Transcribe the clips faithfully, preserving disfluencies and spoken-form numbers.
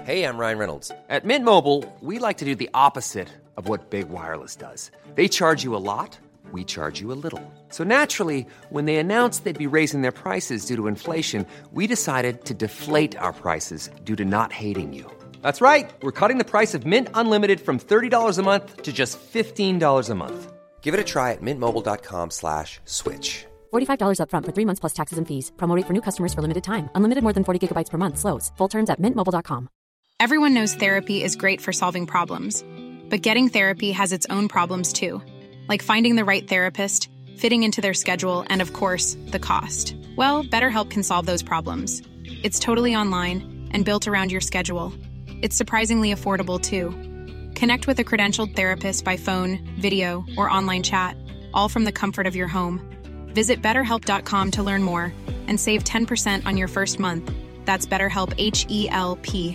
Hey, I'm Ryan Reynolds. At Mint Mobile, we like to do the opposite of what Big Wireless does. They charge you a lot, we charge you a little. So naturally, when they announced they'd be raising their prices due to inflation, we decided to deflate our prices due to not hating you. That's right. We're cutting the price of Mint Unlimited from thirty dollars a month to just fifteen dollars a month. Give it a try at mintmobile.com slash switch. forty-five dollars up front for three months plus taxes and fees. Promo rate for new customers for limited time. Unlimited more than forty gigabytes per month. Slows full terms at mint mobile dot com. Everyone knows therapy is great for solving problems. But getting therapy has its own problems too. Like finding the right therapist, fitting into their schedule, and of course, the cost. Well, BetterHelp can solve those problems. It's totally online and built around your schedule. It's surprisingly affordable too. Connect with a credentialed therapist by phone, video, or online chat, all from the comfort of your home. Visit better help dot com to learn more and save ten percent on your first month. That's BetterHelp, H E L P.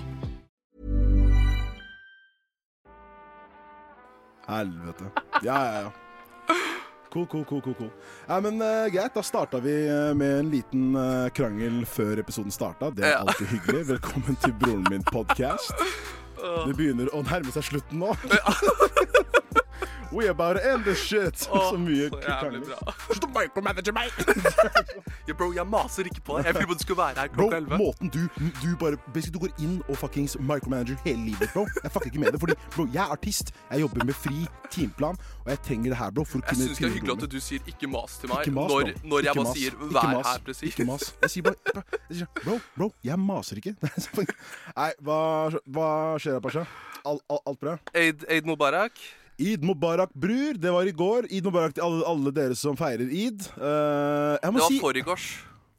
Helvete. Ja, ja, ja. Cool, cool, cool, cool, cool. Ja, men uh, greit, da startet vi uh, med en liten uh, krangel før episoden startet. Det er alltid hyggelig. Velkommen til Broren min podcast. Det begynner å nærme seg slutten nå. We about to end this shit. Åh, så mye så jævlig krangler. bra. Slutt å micromanage meg! Ja, bro, jeg maser ikke på deg. Jeg ville bare du skulle være her Bro, klokka elleve. måten du, du bare basically du går inn og fuckings micromanager hele livet, bro. Jeg fucker ikke med det, fordi bro, jeg er artist. Jeg jobber med fri timeplan, og jeg trenger det her, bro, for å Jeg kunne synes det er hyggelig at du sier ikke mas til meg Ikke mas, når, bro. når jeg Ikke bare mas. sier Ikke vær mas. her presis. Ikke mas. Jeg sier bare bro, jeg sier, bro, bro, jeg maser ikke. Nei, hva, hva skjer da, Pasha? All, all, alt bra? Eid, Eid Mubarak. Eid Mubarak, bror. Det var i går. Eid Mubarak til alle, alle dere som feirer Eid. Uh, jeg må Det var si forrigårs.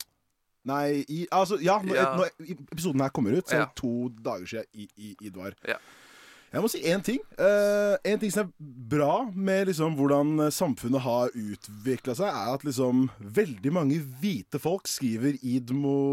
Nei, i, altså, ja, når, Ja. når episoden her kommer ut, så er Ja. det to dager siden i, i, Eid var. Ja. Jeg må si én ting. Uh, en ting som er bra med liksom, hvordan samfunnet har utviklet seg, er at liksom, veldig mange hvite folk skriver Eid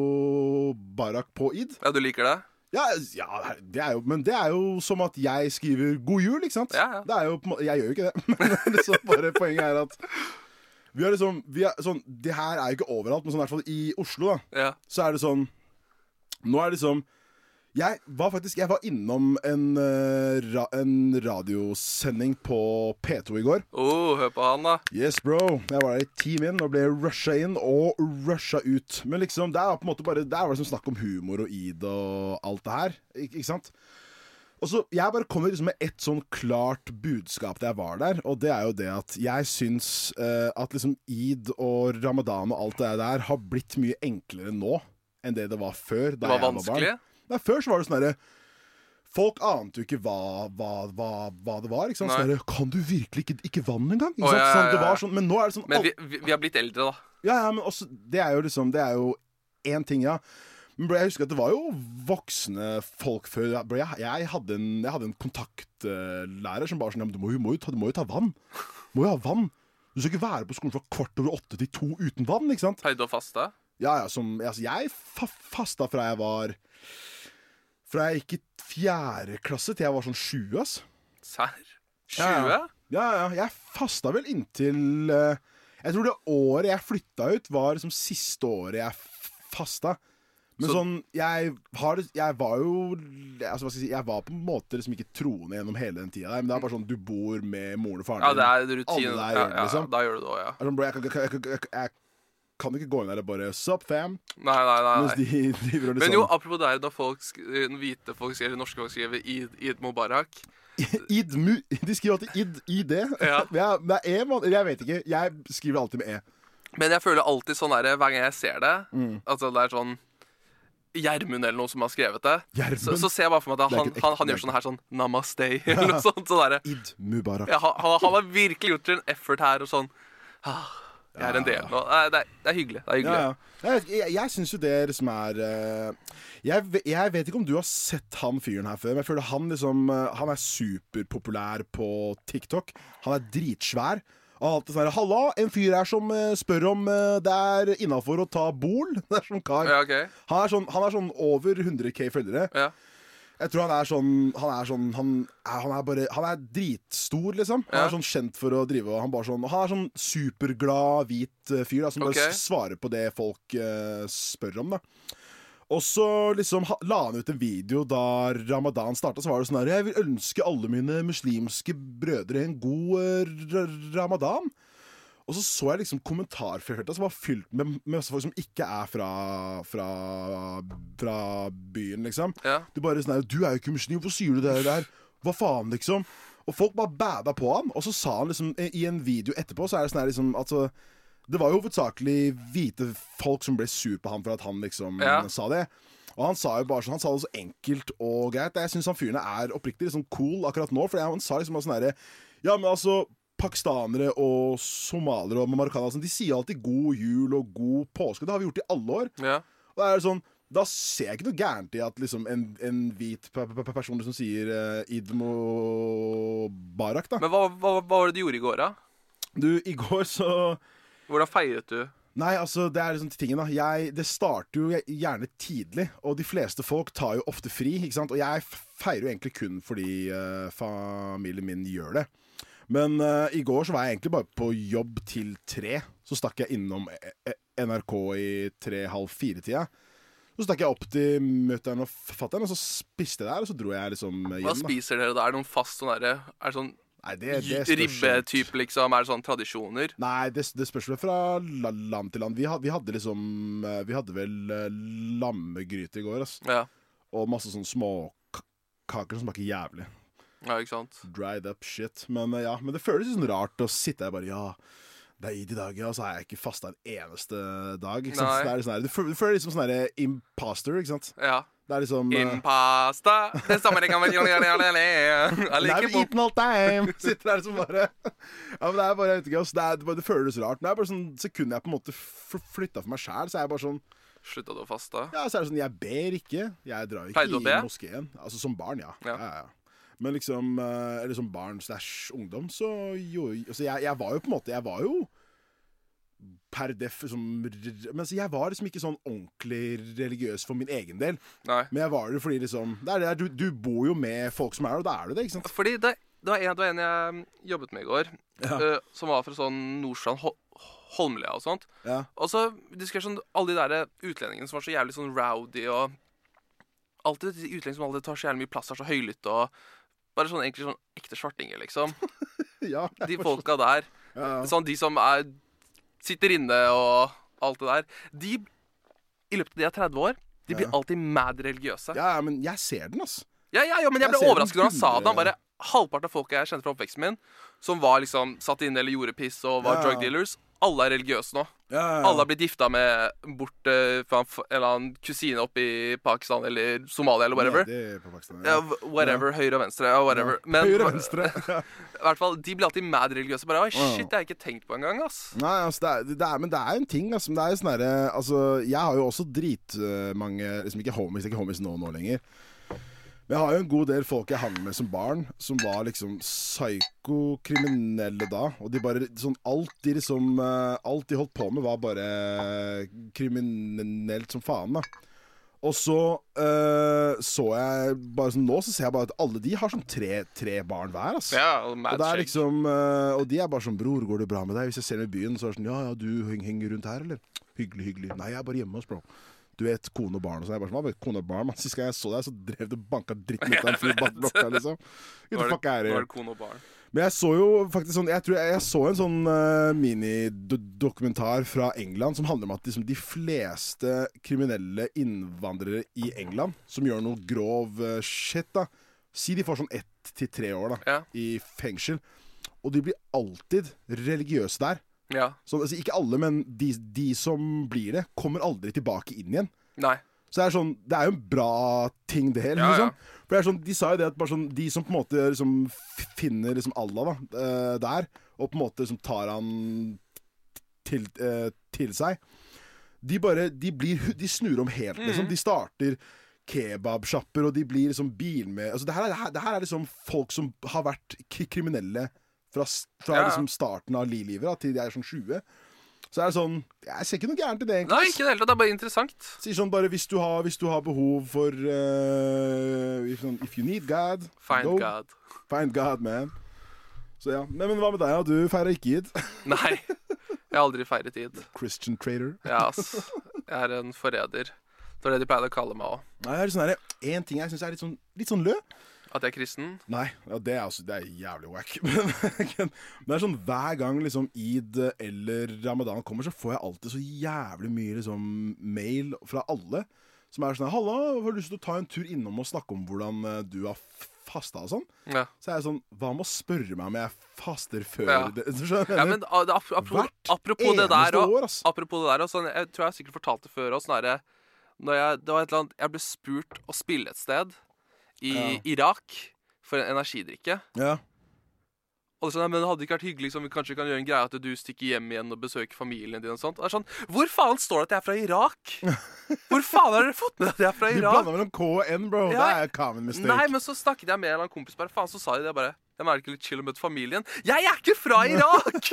Mubarak på Eid. Ja, du liker det? Ja, ja det er jo, men det er jo som at jeg skriver god jul, ikke sant? Ja, ja. Det er jo, på en måte- jeg gjør jo ikke det. Men liksom bare poenget er at vi har liksom, vi er, sånn, det her er jo ikke overalt, men sånn, i hvert fall i Oslo da, Ja. så er det sånn, nå er det liksom, jeg var faktisk, jeg var innom en, uh, ra, en radiosending på P to i går. Oh, hør på han da. Yes, bro. Jeg var der i ti min og ble rusha inn og rusha ut. Men liksom, det er på en måte bare, det er liksom snakk om humor og Eid og alt det her. Ik ikke sant? Og så, jeg bare kommer liksom med et sånn klart budskap da jeg var der, og det er jo det at jeg syns uh, at liksom Eid og Ramadan og alt det der har blitt mye enklere nå enn det det var før. Da Det var jeg vanskelig? barn. Nei, før så var det sånn derre folk ante jo ikke hva, hva, hva, hva det var. Ikke sant? Sånn der, kan du virkelig ikke ikke vann engang? Ikke Å, sant? ja, ja, Sånn, det ja. var sånn, men nå er det sånn Men vi, vi, vi har blitt eldre da. ja, ja, men også, det er jo liksom, det er jo en ting, ja. Men bro, jeg husker at det var jo voksne folk før. Bro, jeg, jeg, hadde en, jeg hadde en kontaktlærer som bare sånn, ja, men du må, jo, må jo ta, du må jo ta vann. Du må jo ha vann. Du skal ikke være på skolen fra kvart over åtte til to uten vann, ikke sant? Pleide du å faste? Ja, ja, som, altså, jeg fa fasta fra jeg var, fra jeg gikk i fjerde klasse til jeg var sånn tjue, ass. Serr? Ja, ja. tjue? Ja, ja, jeg fasta vel inntil uh, jeg tror det året jeg flytta ut var liksom siste året jeg fasta. Men Så- sånn, jeg, har, jeg var jo altså, hva skal jeg si, jeg var på en måte liksom ikke troende gjennom hele den tida der, men det er bare sånn, du bor med moren og faren Ja, din. det er rutine. Alle der Ja, gjør det, ja, liksom. da gjør du det også, ja. Jeg, er sånn, bro, jeg, kan- jeg, jeg, jeg, jeg kan ikke gå inn der og bare sup fam, Nei, nei, nei. mens nei. de driver og liksom Men jo, apropos deg, når folk, sk- når hvite folk skriver, norske folk skriver Eid, Eid Mubarak. Id, mu, de skriver alltid id, id. Ja. Ja, det er E, man, eller jeg vet ikke, jeg skriver alltid med E. Men jeg føler alltid sånn der, hver gang jeg ser det, Mm. altså det er sånn Gjermund eller noe som har skrevet det, Gjermund? så, så ser jeg bare for meg at Det er han, ikke han, ekte, han det er gjør sånn her sånn namaste, eller noe sånt. Så der, Id Mubarak. ja, han, han- han har virkelig gjort en effort her, og sånn ah, jeg er en del nå. Nei, Det er, det er hyggelig. Det er hyggelig. Ja, ja. Jeg, jeg, jeg syns jo det som er uh, jeg, ve- jeg vet ikke om du har sett han fyren her før, men jeg føler han liksom uh, Han er superpopulær på TikTok. Han er dritsvær. Og han har alltid sånn her, halla, en fyr her som uh, spør om uh, det er innenfor å ta bol. Det er sånn kar. Ja, ok. Han er sånn, han er sånn over hundre k følgere. Ja. Jeg tror han er sånn Han er sånn Han er, han er bare Han er dritstor, liksom. Han Ja. er sånn kjent for å drive og Han, bare sånn, han er sånn superglad, hvit eh, fyr da, som bare Ok. s- svarer på det folk eh, spør om. Da Og så liksom ha, la han ut en video da Ramadan startet. Så var det sånn her: jeg vil ønske alle mine muslimske brødre en god uh, Ramadan. Og så så jeg liksom kommentarfeltet som var fylt med, med folk som ikke er fra, fra, fra byen, liksom. Ja. Du bare sånn her: du er jo ikke muslim, hvorfor sier du det der? Hva faen, liksom? Og folk bare bada på han. Og så sa han liksom i en video etterpå, så er det sånn her liksom altså, det var jo hovedsakelig hvite folk som ble sur på han for at han liksom ja. sa det. Og han sa jo bare sånn, han sa det så enkelt og greit. Jeg synes han fyrene er oppriktig liksom cool akkurat nå, for han sa liksom sånn her: ja, men altså pakistanere og somalere og marokkanere, de sier alltid god jul og god påske. Det har vi gjort i alle år. Ja. Og da er det sånn, da ser jeg ikke noe gærent i at liksom en, en hvit pe pe person som sier uh, Eid Mubarak, da. Men hva, hva, hva var det du gjorde i går, da? Du, i går så... Hvordan feiret du? Nei, altså, det er liksom tingen da. Jeg, det starter jo gjerne tidlig, og de fleste folk tar jo ofte fri, ikke sant? Og jeg feirer jo egentlig kun fordi uh, familien min gjør det. Men uh, i går så var jeg egentlig bare på jobb til tre. Så stakk jeg innom N R K i tre-halv fire-tida. Så stakk jeg opp til møtteren og fatteren, og så spiste jeg der, og så dro jeg liksom hjem. Hva spiser dere da? Er det noen fast sånn derre? Er det sånn Nei, det, det ribbetype, liksom? Er det sånn tradisjoner? Nei, det, det spørs vel fra land til land. Vi hadde, vi hadde liksom Vi hadde vel lammegryte i går, altså. Ja. Og masse sånn småkaker som smaker jævlig. Ja, ikke sant? Dried up shit. Men ja, men det føles sånn rart å sitte der bare, ja, det er Eid i dag, ja, og så har jeg ikke fastet en eneste dag, ikke sant? Det er sånn her, du føler, du føler liksom sånn her imposter, ikke sant? Ja. Det er liksom uh, Impasta. Det samme det kan være. Jeg liker på eaten all time. Sitter der som bare ja, men det er bare, jeg vet ikke, det, er, det, bare, det føles rart. Men det er bare sånn sekunder jeg på en måte flytta for meg selv, så er jeg bare sånn slutta du å faste? Ja, så er det sånn, jeg ber ikke. Jeg drar ikke i moskeen. Altså som barn, ja. Ja, ja, ja. Men liksom, eller som barn slash ungdom, så jo, altså jeg, jeg var jo på en måte, jeg var jo per def som, men så jeg var liksom ikke sånn ordentlig religiøs for min egen del. Nei. Men jeg var det fordi liksom, det er det, du, du bor jo med folk som er, og da er du det, ikke sant? Fordi det, det, var, en, det var en jeg jobbet med i går, ja. uh, som var fra sånn Nordstrand, Hol Holmlia og sånt. Ja. Og så diskuterte sånn, alle de der utlendingene som var så jævlig sånn rowdy, og alltid de utlendinger som alltid tar så jævlig mye plass, er så høylytt, og bare sånn egentlig sånn ekte svartinger, liksom. Ja, de folka der. Ja, ja. Sånn de som er, sitter inne og alt det der. De, i løpet av de er tretti år, de blir ja. alltid mad religiøse. Ja, men jeg ser den, ass. Ja, ja, ja, men jeg, jeg ble overrasket når han sa det. Han bare, halvparten av folk jeg kjente fra oppveksten min, som var liksom satt inne eller gjorde piss og var ja. drug dealers, alle er religiøse nå. Ja, ja, ja. Alle har blitt gifta med bort uh, fra en, en eller annen kusine oppe i Pakistan eller Somalia eller whatever. Ja, det er på Pakistan, ja. Ja, whatever, ja. Høyre og venstre, ja, whatever. Ja. Men, høyre og venstre. I hvert fall, de blir alltid mad religiøse. Bare, oi, shit, det har jeg ikke tenkt på engang, ass. Nei, altså, det er, det er, men det er en ting, altså. Det er sånn her, altså, jeg har jo også dritmange, uh, liksom ikke homies, ikke homies nå nå lenger. Men jeg har jo en god del folk jeg hang med som barn, som var liksom psyko-kriminelle da. Og de bare, sånn, alt de liksom, alt de holdt på med var bare kriminelt som faen da. Og så uh, så jeg bare sånn, nå så ser jeg bare at alle de har sånn tre, tre barn hver, altså. Ja, og det er liksom, uh, og de er bare sånn, bror, går det bra med deg? Hvis jeg ser dem i byen, så er det sånn, ja, ja, du henger rundt her, eller? Hyggelig, hyggelig. Nei, jeg er bare hjemme hos bro. Du vet, kone og barn og sånn. Jeg bare sånn, hva vet kone og barn? Man, sist gang jeg så deg, så drev det banka dritt mot en fyr bak blokka, liksom. Get the fuck out of here. Nå er det kone og barn. Men jeg så jo faktisk sånn, jeg tror jeg, jeg så en sånn uh, mini-dokumentar fra England som handler om at liksom, de fleste kriminelle innvandrere i England, som gjør noe grov uh, shit da, si de får sånn ett til tre år da, ja. i fengsel, og de blir alltid religiøse der. Ja. Så, altså, ikke alle, men de, de som blir det, kommer aldri tilbake inn igjen. Nei. Så det er sånn, det er jo en bra ting det her, ja, liksom. Ja. For det er sånn, de sa jo det at bare sånn, de som på en måte liksom finner liksom Allah da, der, og på en måte liksom tar han til, uh, til seg, de bare, de blir, de snur om helt, mm. liksom. De starter kebabshopper, og de blir liksom bil med, altså det her, det her, det her er liksom folk som har vært kriminelle fra, fra ja. liksom starten av livet da, til de er sånn tjue. Så er det sånn, jeg ser ikke noe gærent i det egentlig. Nei, ikke det hele tatt, det er bare interessant. Sier sånn bare, hvis du har, hvis du har behov for uh, if, if you need God, find go. God. Find God, man. Så ja, men, men hva med deg? Ja? Du feirer ikke Eid? Nei, jeg har aldri feiret Eid. Christian trader. Ja, ass. Jeg er en forræder. Det er det de pleier å kalle meg også. Nei, det er sånn her, en ting jeg synes er litt sånn, litt sånn lø. At jeg er kristen? Nei, ja, det, er også, det er jævlig wack. Men det er sånn, hver gang liksom Eid eller Ramadan kommer, så får jeg alltid så jævlig mye liksom, mail fra alle, som er sånn, halla, har du lyst til å ta en tur innom og snakke om hvordan du har fastet og sånn? Ja. Så er jeg sånn, hva med å spørre meg om jeg faster før? Ja, det, ja men apropos, apropos det der, og, år, apropos det der, og sånn, jeg tror jeg sikkert fortalte det før, og sånn der, når jeg, det var et eller annet, jeg ble spurt å spille et sted, i ja. Irak for en energidrikke. Ja. Og det er sånn, men det hadde ikke vært hyggelig liksom, vi kanskje kan gjøre en greie at du stikker hjem igjen og besøker familien din og sånt. Og det er sånn, hvor faen står det at jeg er fra Irak? Hvor faen har dere fått med at jeg er fra Irak? De blander mellom K og N, bro. Ja. Det er common mistake. Nei, men så snakket jeg med en eller annen kompis bare, faen, så sa de det bare, jeg er ikke litt chill å møte familien. Jeg er ikke fra Irak!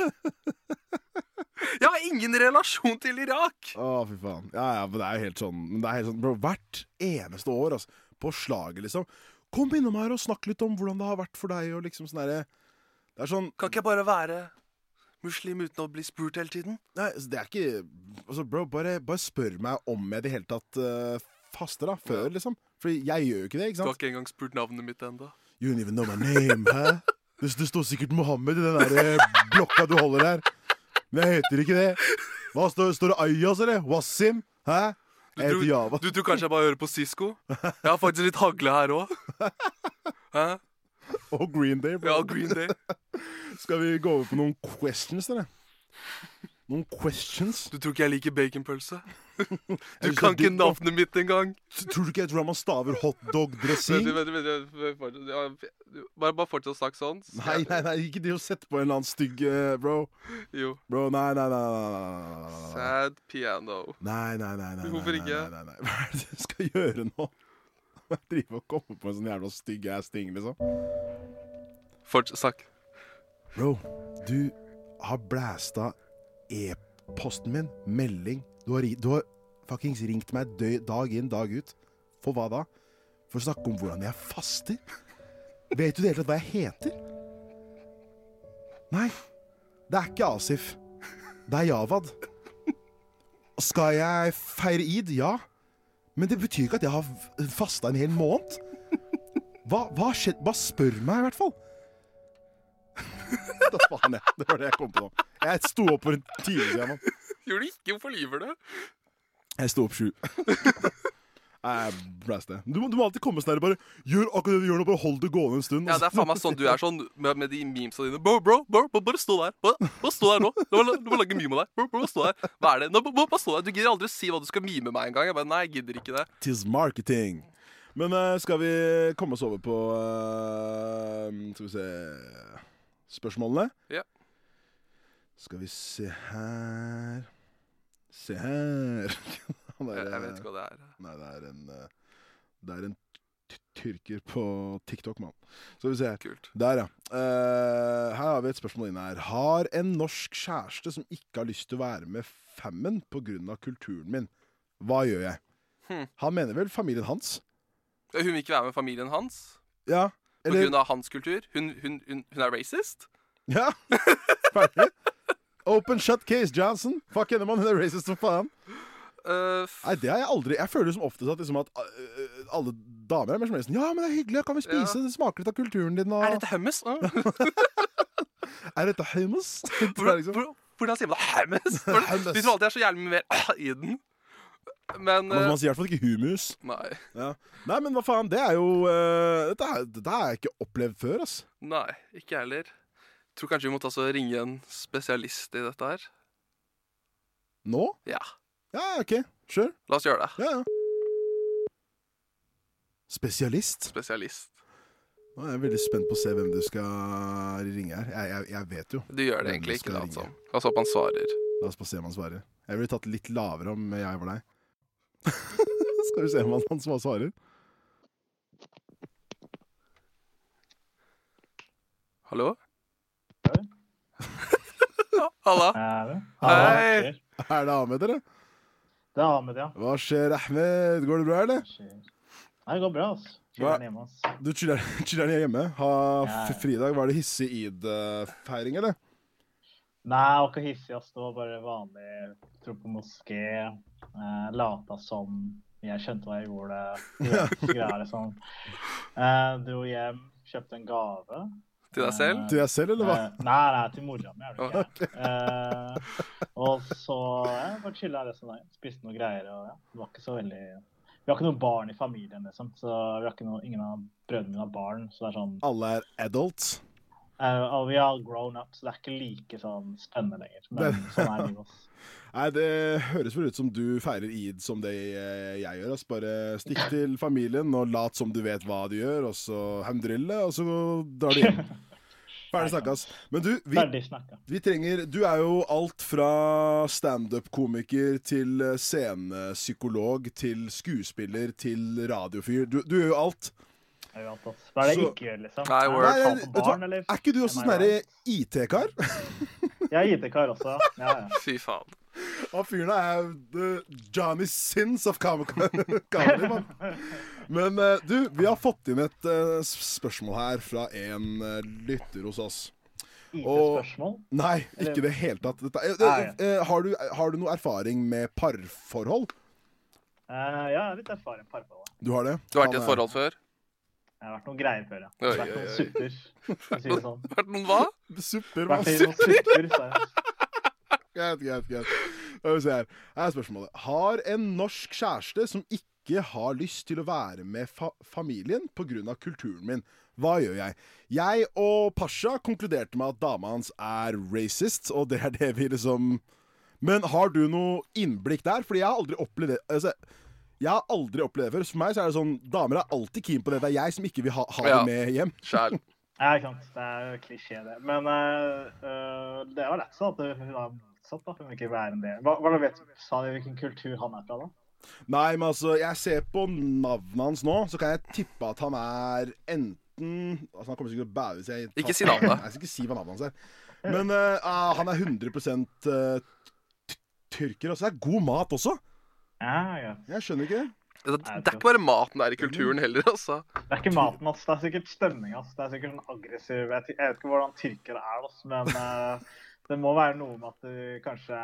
Jeg har ingen relasjon til Irak. Å, fy faen. Ja, ja, men det er jo helt sånn, det er helt sånn, bro, hvert eneste år, altså, på slaget, liksom. Kom innom her og snakk litt om hvordan det har vært for deg, og liksom sånn der, det er sånn... Kan ikke jeg bare være muslim uten å bli spurt hele tiden? Nei, det er ikke, altså, bro, bare, bare spør meg om jeg det hele tatt uh, faster da, før, ja. Liksom. Fordi jeg gjør jo ikke det, ikke sant? Du har ikke engang spurt navnet mitt enda. You don't even know my name, hæ? Det, det står sikkert Mohammed i den der blokka du holder der. Men jeg heter ikke det. Hva står, står det Ayas, eller? Wassim? Hæ? Du tror, du tror kanskje jeg bare hører på Cisco? Jeg har faktisk litt hagle her også. Hæ? Og Green Day, bro. Ja, Green Day. Skal vi gå over på noen questions, eller? Noen questions? Du tror ikke jeg liker baconpølse? Du kan ikke navnet mitt engang. Tror du ikke jeg tror man staver hotdog-dressing? Vent, vent, vent. Bare, bare fortsett å snakke sånn. Nei, nei, nei, ikke det å sette på en eller annen stygg, uh, bro. Jo. Bro, nei, nei, nei, nei, nei. Sad piano. Nei, nei, nei, nei. Hvorfor ikke? Nei, nei, nei, nei. Hva er det du skal gjøre nå? Jeg driver og kommer på en sånn jævla stygg ass ting, liksom. Fortsett, snakk. Bro, du har blæsta e-posten min, melding. Du har, du har fuckings ringt meg dø, dag inn, dag ut. For hva da? For å snakke om hvordan jeg faster. Vet du det hele tatt hva jeg heter? Nei, det er ikke Asif. Det er Javad. Skal jeg feire Eid? Ja. Men det betyr ikke at jeg har fastet en hel måned. Hva, hva skjedde? Bare spør meg i hvert fall. Da faen jeg. Det var det jeg kom på nå. Jeg sto opp for en time siden, mann. Gjorde du ikke? Hvorfor lyver du? Jeg sto opp sju. Nei, blast det. Du, du må alltid komme sånn her, bare gjør akkurat det du gjør nå, bare hold det gående en stund. Ja, det er faen meg sånn du er sånn med, med de memesene dine. Bro, bro, bro, bro, bare stå der. Bare, bare stå der nå. Du må, du må lage meme av deg. Bro, bro, stå der. Hva er det? Nå, bare, bare stå der. Du gidder aldri si hva du skal meme meg en gang. Jeg bare, nei, jeg gidder ikke det. Tis marketing. Men uh, skal vi komme oss over på uh, skal vi se spørsmålene? Ja. Skal vi se her. Se her. Der, jeg, jeg vet ikke hva det er. Nei, det er en Det er en tyrker på TikTok, mann. Så vi se. Kult. Der, ja. Uh, her har vi et spørsmål inne her. Har en norsk kjæreste som ikke har lyst til å være med Fammen på grunn av kulturen min. Hva gjør jeg? Hmm. Han mener vel familien hans? Hun vil ikke være med familien hans? Ja. Eller... På grunn av hans kultur? Hun, hun, hun, hun er racist? Ja. Ferdig. Open shut case, Johnson. Fuck henne, mann. Hun er racist som faen. Uh, Nei, det har jeg aldri. Jeg føler som oftest at, liksom at uh, alle damer er mer som sånn, ja, men det er hyggelig, kan vi spise? Ja. Det smaker litt av kulturen din. Og... Er dette hummus? Er dette hummus? Hvordan, liksom... hvordan sier man det? Hummus? De tror alltid er så jævlig mer i den. Men uh... man sier i hvert fall ikke humus. Nei. Ja. Nei, men hva faen, det er jo uh, dette, er, dette har jeg ikke opplevd før, ass. Nei, ikke heller. Jeg tror kanskje vi måtte altså ringe en spesialist i dette her. Nå? Ja. Ja, ok, sure. La oss gjøre det. Ja, ja. Spesialist? Spesialist. Nå er jeg veldig spent på å se hvem du skal ringe her. Jeg, jeg, jeg vet jo. Du gjør det egentlig ikke, altså. La oss håpe han svarer. La oss bare se om han svarer. Jeg ville tatt litt lavere om jeg var deg. Skal vi se om han, han svarer. Hallo? Halla. Hei. Er det Ahmed, eller? Det er Ahmed, ja. Hva skjer, Ahmed? Går det bra, eller? Nei, det går bra, ass. Chiller'n hjemme, ass. Du chiller, chiller'n hjemme? Ha ja. fridag. Var det hissig Eid-feiring, eller? Nei, det var ikke hissig, ass. Det var bare vanlig. Tro på moské. Eh, lata som. Jeg skjønte hva jeg gjorde. Greier, liksom. uh, dro hjem, kjøpte en gave. Til deg selv? Uh, til deg selv, eller hva? Uh, nei, nei, til mora mi, er det ikke. Okay. Uh, og så, ja, bare chillet her resten av dagen. Spiste noe greier, og ja, det var ikke så veldig... Vi har ikke noen barn i familien, liksom. Så vi har ikke noe, ingen av brødrene mine har barn, så det er sånn... Alle er adults? Uh, og vi har grown up, så det er ikke like sånn spennende lenger. Men sånn er livet oss. Nei, det høres vel ut som du feirer Eid som det jeg gjør. Altså. Bare stikk til familien og lat som du vet hva du gjør, og så hemdrille, og så drar du hjem. Ferdig snakkas. Men du, vi, vi trenger... Du er jo alt fra stand-up-komiker til scenepsykolog, til skuespiller, til radiofyr. Du, du gjør jo alt. Jeg vet alt. Hva er det jeg ikke gjør, liksom? Nei, Nei, nei, barn, eller? Er ikke du også sånn der I T-kar? Jeg er I T-kar også, ja, ja. Fy faen. Og fyrene er the Johnny Sins of comedy, man. Men uh, du, vi har fått inn et uh, spørsmål her fra en uh, lytter hos oss. I T-spørsmål? Nei, ikke det helt tatt. Dette, uh, uh, uh, har, du, har du noe erfaring med parforhold? Uh, ja, litt erfaring med parforhold. Du har det? Du har vært i et forhold før? Jeg har vært noen greier før, ja. Det har vært noen supper, for å si det sånn. Vært noen hva? Supper, hva? Vært noen supper, sa jeg. Greit, greit, greit. Hva vil si her? Her er spørsmålet. Har en norsk kjæreste som ikke har lyst til å være med fa familien på grunn av kulturen min, hva gjør jeg? Jeg og Pasha konkluderte med at dama hans er racist, og det er det vi liksom... Men har du noe innblikk der? Fordi jeg har aldri opplevd det. Altså, jeg har aldri opplevd det før. For meg så er det sånn, damer er alltid keen på det. Det er jeg som ikke vil ha, ha ja. det med hjem. Sjæl. Ja, ikke sant. Det er jo klisjé det. Men uh, uh, det var lett sånn at hun var motsatt da, for hun ikke vil være en del. Hva, hva vet du? Sa du hvilken kultur han er fra da? Nei, men altså, jeg ser på navnet hans nå, så kan jeg tippe at han er enten... Altså, han kommer sikkert å bæve seg... Ikke si navnet. Jeg skal ikke si hva navnet hans er. Men uh, han er hundre prosent uh, tyrker, og så er det god mat også. Ja, ja. Jeg skjønner ikke det. Det, det er ikke bare maten der i kulturen heller, altså. Det er ikke maten, altså. Det er sikkert stemning, altså. Det er sikkert en aggressiv... Jeg vet, jeg vet ikke hvordan tyrkere er, altså, men uh, det må være noe med at du kanskje...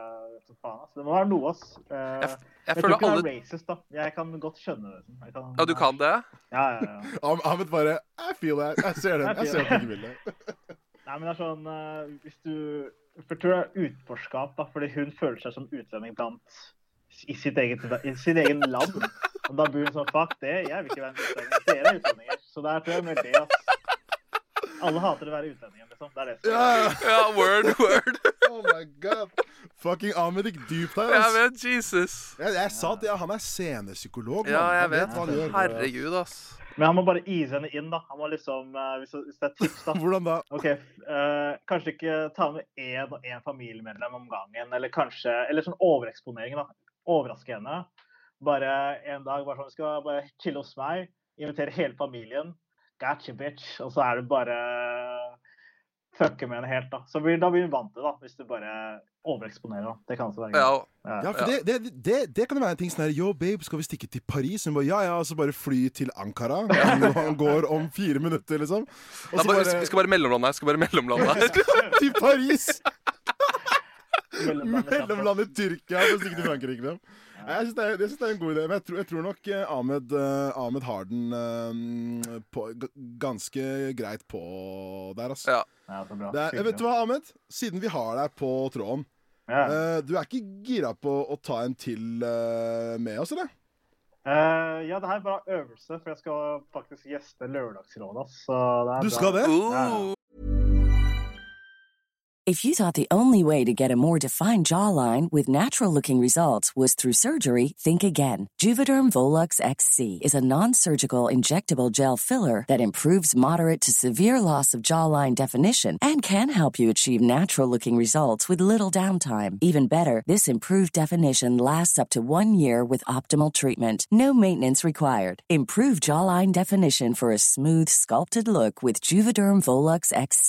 Så faen, altså. Det må være noe, altså. Uh, jeg, jeg, jeg tror ikke alle... det er racist, da. Jeg kan godt skjønne det. Jeg kan, ja, du kan det? Ja, ja, ja. Ahmed bare, I feel that. Jeg ser den. Jeg ser at du ikke vil det. Nei, men det er sånn, uh, hvis du... For jeg tror det er utforskap, da, fordi hun føler seg som utlending blant... I sitt, eget, i sitt egen land. Og da blir hun sånn, fuck det, jeg vil ikke være en utlending. Dere er utlendinger. Så der tror jeg med det, ass. Alle hater å være utlendinger, liksom. Det er det som ja. ja, word, word. Oh my god. Fucking Ahmed gikk dypt her, ass. Jeg vet, Jesus. Jeg, jeg sa at ja, han er scenepsykolog. Ja, jeg han vet. vet gjør, herregud, ass. Men han må bare ise henne inn, da. Han må liksom, uh, hvis, hvis det er tips, da. Hvordan da? Ok, uh, kanskje ikke ta med en og en familiemedlem om gangen, eller kanskje, eller sånn overeksponering, da. Overraske henne. Bare en dag, bare sånn, vi skal bare chille hos meg, invitere hele familien, gotcha bitch, og så er du bare fucke med henne helt, da. Så blir, da blir hun vant til, da, hvis du bare overeksponerer, da. Det kan også være gøy. Ja, ja. ja for det, det, det, det kan det være en ting sånn her, yo babe, skal vi stikke til Paris? Hun bare, ja, ja, så bare fly til Ankara. Han går om fire minutter, liksom. Og så bare, bare... Vi skal bare mellomlande her, vi skal bare mellomlande her. Til Paris! Mellomlandet Mellomlandet Tyrkia, for å stikke til Frankrike, dem. Jeg synes, det er, jeg synes det er en god idé, men jeg tror, jeg tror nok Ahmed, uh, Ahmed har den uh, på, ganske greit på der, altså. Ja. Ja, så bra. Det er, vet du hva, Ahmed? Siden vi har deg på tråden, ja. uh, du er ikke gira på å ta en til uh, med oss, eller? Uh, ja, det her er bare øvelse, for jeg skal faktisk gjeste Lørdagsrådet, så det er Du bra. skal det? Uh. If you thought the only way to get a more defined jawline with natural-looking results was through surgery, think again. Juvederm Volux X C is a non-surgical injectable gel filler that improves moderate to severe loss of jawline definition and can help you achieve natural-looking results with little downtime. Even better, this improved definition lasts up to one year with optimal treatment. No maintenance required. Improve jawline definition for a smooth, sculpted look with Juvederm Volux X C.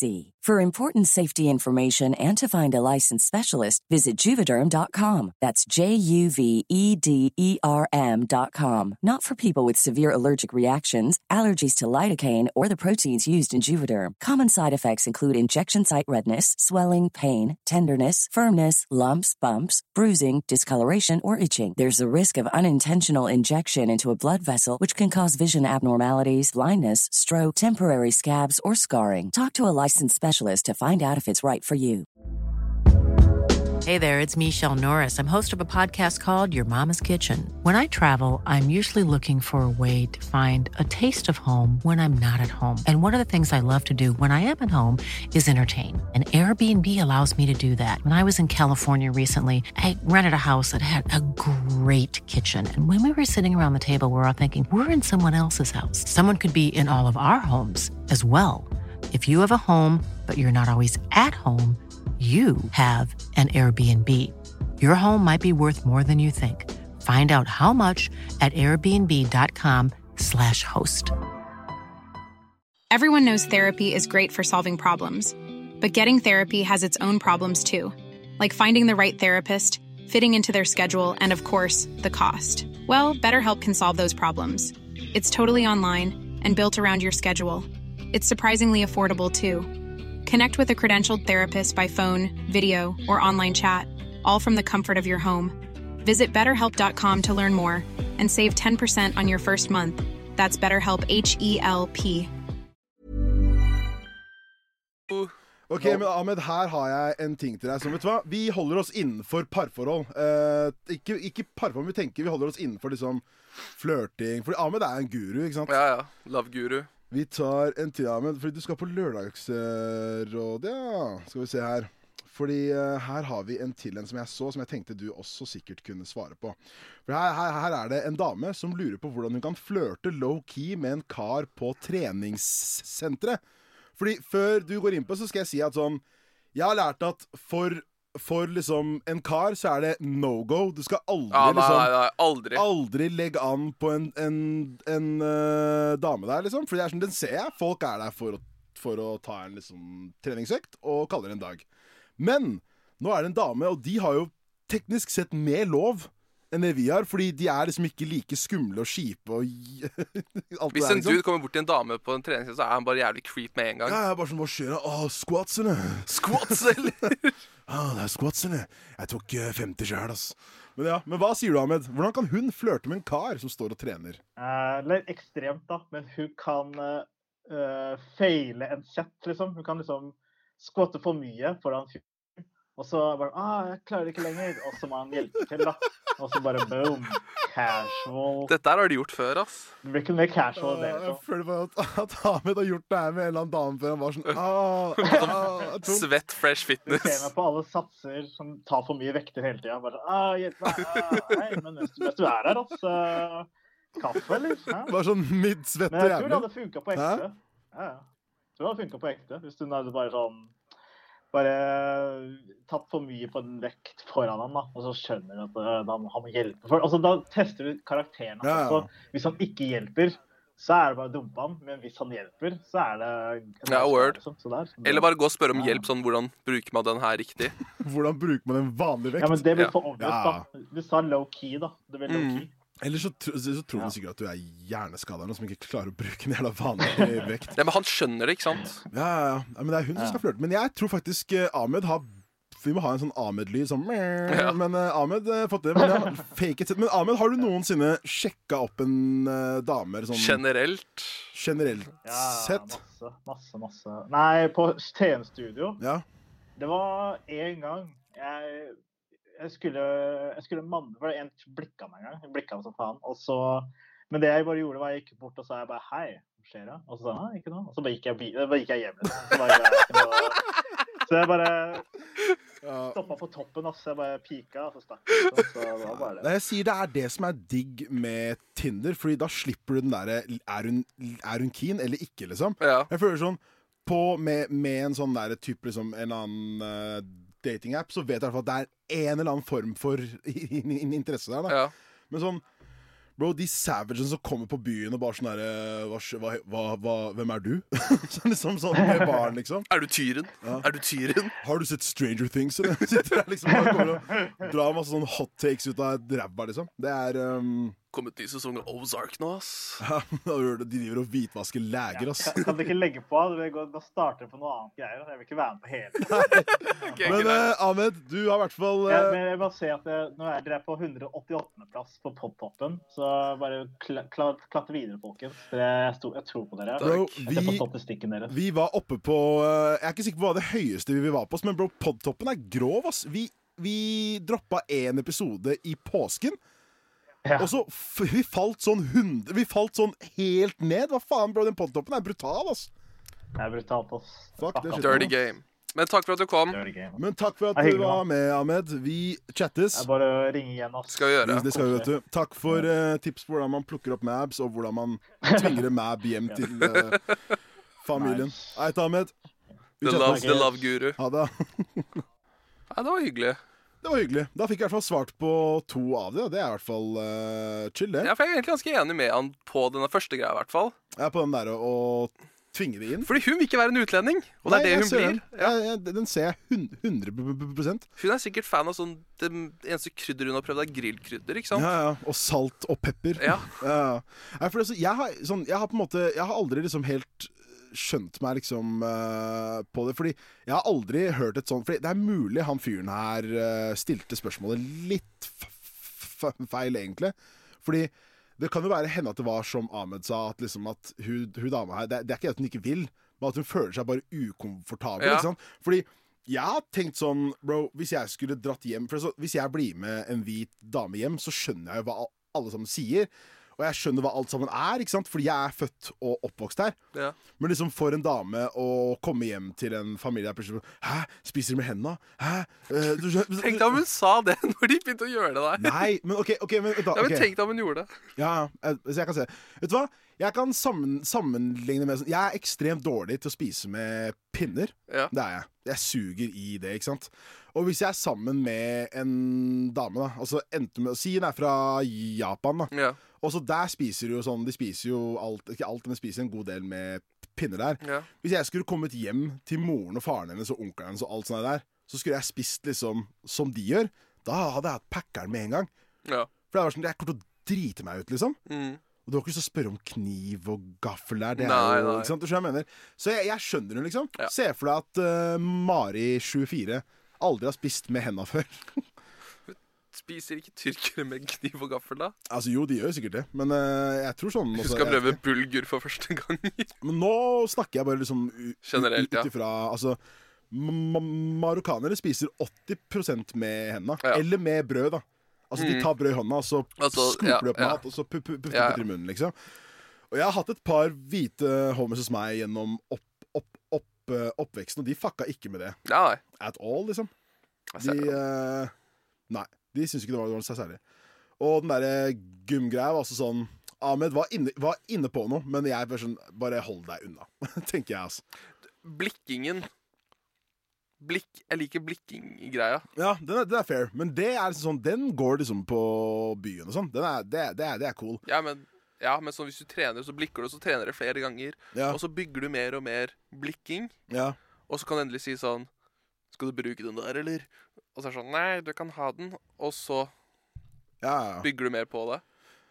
For important safety information and to find a licensed specialist, visit Juvederm dot com. That's J U V E D E R M dot com. Not for people with severe allergic reactions, allergies to lidocaine, or the proteins used in Juvederm. Common side effects include injection site redness, swelling, pain, tenderness, firmness, lumps, bumps, bruising, discoloration, or itching. There's a risk of unintentional injection into a blood vessel, which can cause vision abnormalities, blindness, stroke, temporary scabs, or scarring. Talk to a licensed specialist to find out if it's right for you. Hey there, it's Michelle Norris. I'm host of a podcast called Your Mama's Kitchen. When I travel, I'm usually looking for a way to find a taste of home when I'm not at home. And one of the things I love to do when I am at home is entertain. And Airbnb allows me to do that. When I was in California recently, I rented a house that had a great kitchen. And when we were sitting around the table, we were all thinking, we're in someone else's house. Someone could be in all of our homes as well. If you have a home, but you're not always at home, you have an Airbnb. Your home might be worth more than you think. Find out how much at airbnb.com slash host. Everyone knows therapy is great for solving problems, but getting therapy has its own problems too, like finding the right therapist, fitting into their schedule, and of course, the cost. Well, BetterHelp can solve those problems. It's totally online and built around your schedule. It's surprisingly affordable, too. Connect with a credentialed therapist by phone, video, or online chat, all from the comfort of your home. Visit better help dot com to learn more and save ten percent on your first month. That's BetterHelp, H E L P. Ok, men Ahmed, her har jeg en ting til deg som, vet du hva? Vi holder oss innenfor parforhold. Eh, ikke, ikke parforhold, vi tenker vi holder oss innenfor liksom flørting. Fordi Ahmed er en guru, ikke sant? Ja, ja. Love guru. Vi tar en til, Ahmed, fordi du skal på lørdagsråd, ja, skal vi se her. Fordi uh, her har vi en til en som jeg så, som jeg tenkte du også sikkert kunne svare på. For her, her, her er det en dame som lurer på hvordan hun kan flørte low-key med en kar på treningssenteret. Fordi før du går inn på, så skal jeg si at sånn, jeg har lært at for... For liksom en kar så er det no-go. Du skal aldri ja, nei, liksom nei, nei, aldri. aldri legge an på en, en, en uh, dame der liksom. For det er sånn, den ser jeg. Folk er der for å, for å ta en liksom treningsøkt og kaller det en dag. Men nå er det en dame, og de har jo teknisk sett mer lov enn det vi har, fordi de er liksom ikke like skumle og kjipe og alt Hvis det der, en liksom. dude kommer bort til en dame på en treningssted, så er han bare jævlig creep med en gang. Ja, jeg er bare sånn, hva skjer da? Åh, squats, eller? Squats, eller? Ah, det er squats, eller? Jeg tok uh, femti sjæl, ass. Men ja, men hva sier du, Ahmed? Hvordan kan hun flørte med en kar som står og trener? Uh, litt ekstremt da, men hun kan uh, feile en set, liksom. Hun kan liksom skvatte for mye foran fyr. Og så bare, ah, jeg klarer det ikke lenger. Og så må han hjelpe til, da. Og så bare, boom, casual. Dette her har de gjort før, ass. Det blir ikke mer casual, det, Jeg liksom. føler bare at, at Ahmed har gjort det her med en eller annen dame før han var sånn, ah, ah, tungt. Svett, fresh Du fitness. ser meg på alle satser som tar for mye vekter hele tiden. Bare, ah, hjelp meg, ah, hei, men mens, mens du er her, altså, kaffe, eller? Hæ? Bare sånn middsvett Men og jeg tror det jævlig. hadde funket på ekte. Ja, ja. Jeg tror det hadde funket på ekte, hvis hun hadde bare sånn, bare tatt for mye på en vekt foran han, da, og så skjønner du at uh, han, han må hjelpe. For, altså, da tester du karakteren hans. Ja, ja. Altså, hvis han ikke hjelper, så er det bare å dumpe han, men hvis han hjelper, så er det... Ja, word. Liksom, så der, så Eller bare gå og spørre om Ja. hjelp, sånn, hvordan bruker man den her riktig? Hvordan bruker man en vanlig vekt? Ja, men det blir Ja. for obvious, Ja. da. Du sa low-key, da. Det blir low-key. Eller så, tr så tror Ja. du sikkert at du er hjerneskadet som ikke klarer å bruke en jævla vanlig vekt. Ja, men han skjønner det, ikke sant? Ja, ja, ja. Ja, men det er hun som skal flørte. Men jeg tror faktisk uh, Ahmed har... Vi må ha en sånn Ahmed-lyd sånn, Ja. men uh, Ahmed uh, fått det. Men, ja, fake it. Men Ahmed, har du noensinne sjekket opp en uh, dame sånn, Generelt. generelt Ja, sett? masse, masse, masse. Nei, på T N-studio, Ja. det var en gang jeg, jeg skulle, jeg skulle manne, for en blikket meg en gang, jeg blikket meg som faen, og så, men det jeg bare gjorde var, jeg gikk bort og sa jeg bare, hei, hva skjer det? Og så sa han, ikke noe, og så bare gikk jeg, bi- bare gikk jeg hjem, liksom. Så, bare, ikke noe. Så jeg bare stoppet på toppen, ass. Jeg bare pika, og så stakk jeg, liksom. Så det var bare det. Nei, jeg sier det er det som er digg med Tinder, fordi da slipper du den der, er hun, er hun keen eller ikke, liksom? Ja. Jeg føler sånn, på, med, med en sånn der type, liksom, en annen uh, dating-app, så vet jeg i hvert fall at det er en eller annen form for interesse der, da. Ja. Men sånn, Bro, de savagen som kommer på byen og bare sånn derre hva, hva, hva, Hvem er du? Så liksom sånn med barn, liksom. Er du tyren? Ja. Er du tyren? Har du sett Stranger Things? Eller? Sitter der liksom og kommer og drar masse sånn hot takes ut av et ræva, liksom. Det er um... kommet ny sesong av Ozark nå, ass. Ja, de driver og hvitvasker leger, ass. Ja, kan, kan du ikke legge på? Da starter på noe annet greier. Jeg vil ikke være med på hele. Okay, men uh, Ahmed, du har i hvert fall uh... ja, men jeg bare ser at det, nå er dere på hundre og åttiåttende plass på podtoppen, så bare kl kl klatre videre, folkens. Jeg, sto, jeg tror på dere. Bro, jeg ser på statistikken deres. Vi var oppe på uh, jeg er ikke sikker på hva det høyeste vi var på, men bro, podtoppen er grov, ass. Vi, vi droppa en episode i påsken. Ja. Og så f vi falt sånn hundre Vi falt sånn helt ned. Hva faen, bro, den podtoppen er brutal, ass. Det er brutalt, ass. Fuck, det er dirty game. Men takk for at du kom. Men takk for at du var med, Ahmed. Vi chattes. Jeg bare ringer igjen, ass. Skal vi gjøre. Det skal vi, vet du. Takk for uh, tips på hvordan man plukker opp mabs, og hvordan man tvinger en mab hjem til uh, familien. Nice. Eit, Ahmed. The love, the love guru. Ha det. Ja, det var hyggelig. Det var hyggelig. Da fikk jeg i hvert fall svart på to av det. Det er i hvert fall uh, chill, det. Ja, for jeg er egentlig ganske enig med han på denne første greia, i hvert fall. Ja, på den der å, å tvinge det inn. Fordi hun vil ikke være en utlending, og det er Nei, det hun blir. Den. Ja. Ja, ja, den ser jeg hundre prosent. Hun er sikkert fan av sånn, det eneste krydder hun har prøvd er grillkrydder, ikke sant? Ja, ja, og salt og pepper. Ja. Ja. Ja, for altså, jeg, har, sånn, jeg har på en måte, jeg har aldri liksom helt skjønt meg liksom uh, på det, fordi jeg har aldri hørt et sånt, fordi det er mulig han fyren her uh, stilte spørsmålet litt f f feil egentlig, fordi det kan jo være henne at det var som Ahmed sa, at liksom at hun, hun dama her, det, det er ikke at hun ikke vil, men at hun føler seg bare ukomfortabel, ja. Ikke sant? Fordi jeg har tenkt sånn, bro, hvis jeg skulle dratt hjem, for så, hvis jeg blir med en hvit dame hjem, så skjønner jeg jo hva alle sammen sier, og jeg skjønner hva alt sammen er, ikke sant? Fordi jeg er født og oppvokst her. Ja. Men liksom for en dame å komme hjem til en familie der plutselig, hæ? Spiser de med hendene? Hæ? Uh, du, tenk deg om hun sa det når de begynte å gjøre det der. Nei, men ok, ok, men, da, ja, men okay. Tenk deg om hun gjorde det. Ja, så jeg kan se. Vet du hva? Jeg kan sammen, sammenligne med Jeg er ekstremt dårlig til å spise med pinner. Ja. Det er jeg. Jeg suger i det, ikke sant? Og hvis jeg er sammen med en dame, da, altså enten med, si hun er fra Japan, da. Ja. Og så der spiser jo sånn, de spiser jo alt, ikke alt, men de spiser en god del med pinner der. Ja. Hvis jeg skulle kommet hjem til moren og faren hennes og onkelen hennes og alt sånt der, så skulle jeg spist liksom som de gjør. Da hadde jeg hatt packeren med en gang. Ja. For det var sånn, jeg kommer til å drite meg ut, liksom. Mm. Og du har ikke lyst til å spørre om kniv og gaffel der. Det er nei, jo, nei. ikke sant? Du skjønner hva jeg mener. Så jeg, jeg skjønner det, liksom. Ja. Se for deg at uh, Mari tjuefire aldri har spist med hendene før. Spiser ikke tyrkere med kniv og gaffel, da? Altså jo, de gjør sikkert det, men uh, jeg tror sånn Du skal prøve bulgur for første gang. Men nå snakker jeg bare liksom generelt, ut ifra ja. Altså, marokkanere spiser åtti prosent med hendene, ja. Eller med brød, da. Altså, mm. de tar brød i hånda, og så altså, skruper ja, de opp mat, ja. og så putter de ja. det i munnen, liksom. Og jeg har hatt et par hvite homies hos meg gjennom opp, opp, opp, oppveksten, og de fucka ikke med det. Ja, nei. At all, liksom. De, uh, nei, de synes ikke det var, det var så særlig. Og den der gymgreia var altså sånn, Ahmed var inne, var inne på noe, men jeg var sånn, bare hold deg unna, tenker jeg, altså. Blikkingen. Blikk, jeg liker blikking-greia. Ja, den er, den er fair, men det er liksom sånn, den går liksom på byen og sånn. Den er, det, det, er, det er cool. Ja, men, ja, men sånn, hvis du trener, så blikker du, så trener du flere ganger. Ja. Og så bygger du mer og mer blikking. Ja. Og så kan du endelig si sånn, skal du bruke den der, eller? Og så er det sånn, nei, du kan ha den. Og så ja, ja. bygger du mer på det.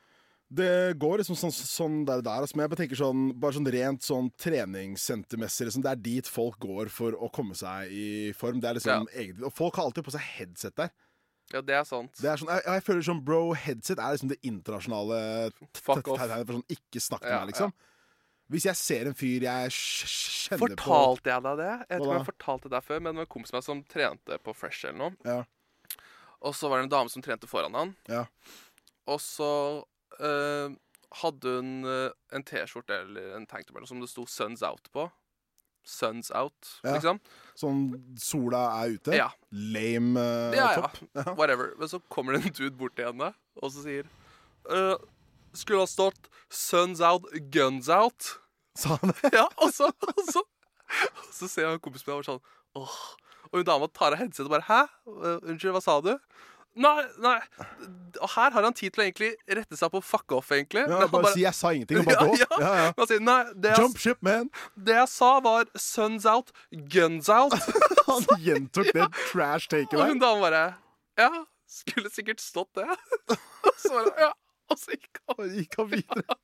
Det går liksom sånn, sånn der og der, altså, men jeg bare tenker sånn, bare sånn rent sånn treningssentermessig, liksom, det er dit folk går for å komme seg i form. Det er liksom ja. egentlig, og folk har alltid på seg headset der. Ja, det er sant. Det er sånn, jeg, jeg føler sånn, bro, headset er liksom det internasjonale fuck off. For sånn, ikke snakk til ja, meg, liksom. Ja. Hvis jeg ser en fyr jeg kjenner fortalte på... Fortalte jeg deg det? Jeg tror jeg fortalte det deg før, men det var en kompis meg som trente på Fresh eller noe. Ja. Og så var det en dame som trente foran han. Ja. Og så øh, hadde hun øh, en t-skjorte eller en tanktop som det sto Suns Out på. Suns Out, ja. liksom. Sånn sola er ute? Ja. Lame uh, ja, topp? Ja, whatever. Men så kommer det en dude bort til henne, og så sier øh, skulle ha stått Suns Out, Guns Out. Sa han det? Ja, og så, og så, og så ser jeg en kompis med meg og sånn, åh. Og hun dama tar av headset og bare, hæ? Uh, unnskyld, hva sa du? Nei, nei. Og her har han tid til å egentlig rette seg på fuck off, egentlig. Ja, bare, bare si 'jeg sa ingenting', og bare gå. Ja, ja. Ja, ja. Han sier, nei, det Jump jeg, ship, man. det jeg sa var 'suns out, guns out'. Han gjentok det trash-taket Og der. hun dame bare ja, skulle sikkert stått det. Og så bare, ja, og så gikk han. Og gikk han videre.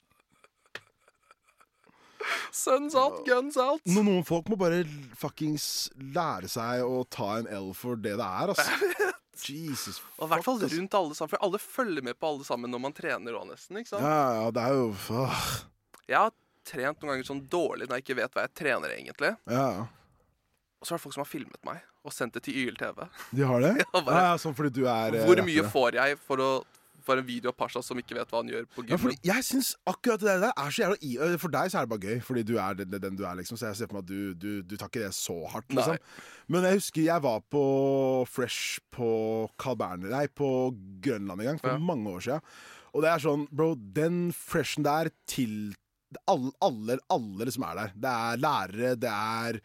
Suns out, guns out. No, noen folk må bare fuckings lære seg å ta en L for det det er, altså. Jesus. Og i hvert fall rundt alle sammen, for alle følger med på alle sammen når man trener også nesten, ikke sant? Ja, ja, det er jo åh. Jeg har trent noen ganger sånn dårlig når jeg ikke vet hva jeg trener egentlig. Ja. Og så er det folk som har filmet meg og sendt det til Y L T V. De har det? Ja, bare, ja, sånn fordi du er hvor rapper, mye ja. får jeg for å for en video av Pasha som ikke vet hva han gjør på gymmen? Ja, fordi jeg synes akkurat det der er så jævla i. For deg så er det bare gøy, fordi du er den, den du er, liksom. Så jeg ser på meg at du, du, du tar ikke det så hardt, liksom. Nei. Men jeg husker jeg var på Fresh på Carl Berner, nei, på Grønland en gang, for ja. mange år siden. Og det er sånn, bro, den Freshen der til alle, alle, alle som er der. Det er lærere, det er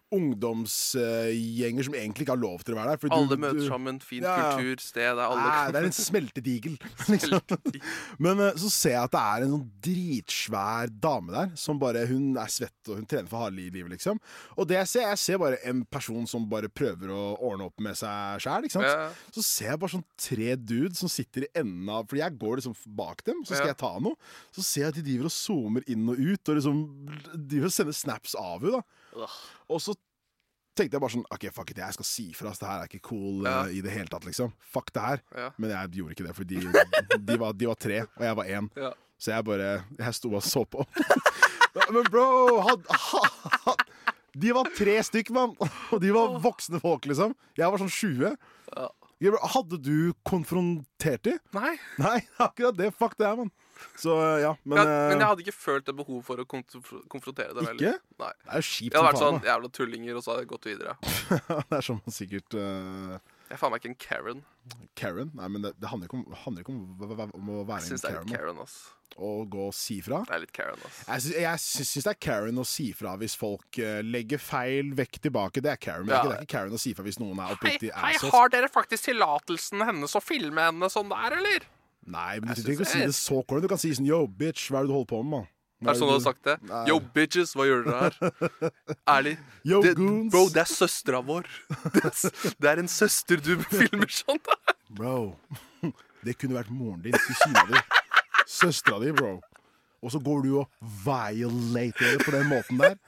ungdomsgjenger som egentlig ikke har lov til å være der. Alle du, møter du, sammen, fint ja, kultur, sted alle nei, det er en smeltedigel. Liksom. Men uh, så ser jeg at det er en sånn dritsvær dame der, som bare, hun er svett og hun trener for harde livet, liksom. Og det jeg ser, jeg ser bare en person som bare prøver å ordne opp med seg selv, ikke sant? Ja. Så ser jeg bare sånn tre dudes som sitter i enden av, fordi jeg går liksom bak dem, så skal ja. jeg ta noe. Så ser jeg at de driver og zoomer inn og ut, og liksom, de vil sende snaps av henne da. Ugh. Og så tenkte jeg bare sånn, ok, fuck it, jeg skal si fra, det her er ikke cool ja. uh, i det hele tatt, liksom. Fuck det her. Ja. Men jeg gjorde ikke det, for de, de, var, de var tre, og jeg var en. Ja. Så jeg bare, jeg sto og så på. Men bro, had, had, de var tre stykk, mann. Og de var voksne folk, liksom. Jeg var sånn tjue. Ja. Hadde du konfrontert de? Nei. Nei, akkurat det, fuck det her, mann. Så ja, men ja, Men jeg hadde ikke følt det behov for å konf konfrontere dem. Ikke? Nei. Det er jo kjipt. Jeg hadde vært sånn jævla tullinger, og så hadde jeg gått videre. Det er sånn man sikkert uh... Jeg er faen meg ikke en Karen. Karen? Nei, men det, det handler ikke om, handler ikke om, om å være en Karen. Jeg synes det er litt Karen, ass. Og gå og si fra? Det er litt Karen, ass. Jeg synes, jeg synes det er Karen å si fra hvis folk uh, legger feil vekk tilbake. Det er Karen, men ja. det er ikke Karen å si fra hvis noen er oppriktig assholes. Hei, har dere faktisk tillatelsen hennes å filme henne sånn der, eller? Nei, men du trenger ikke å si det så kort. Du kan si sånn, yo, bitch, hva er det du holder på med, man? Er det sånn du har sagt det? Nei. Yo, bitches, hva gjør dere her? Ærlig. Yo, det, goons. Bro, det er søstera vår. Det er, det er en søster du filmer sånn der. Bro, det kunne vært moren din, kusina di, søstera di, bro. Og så går du og violater det på den måten der.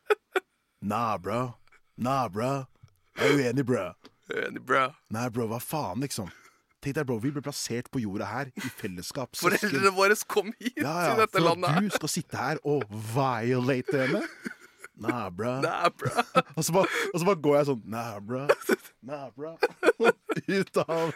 Nah, bro. Nah, bro. Jeg er uenig, bro. Uenig, bro. Nei, bro, hva faen, liksom? Tenk deg, bro, vi ble plassert på jorda her i fellesskap. Foreldrene våre kom hit ja, ja, til dette landet. For at du skal sitte her og violate henne? Nah, bro. Nah, bro. og, så bare, og så bare går jeg sånn, nah, bro. Nah, bro. Ut av...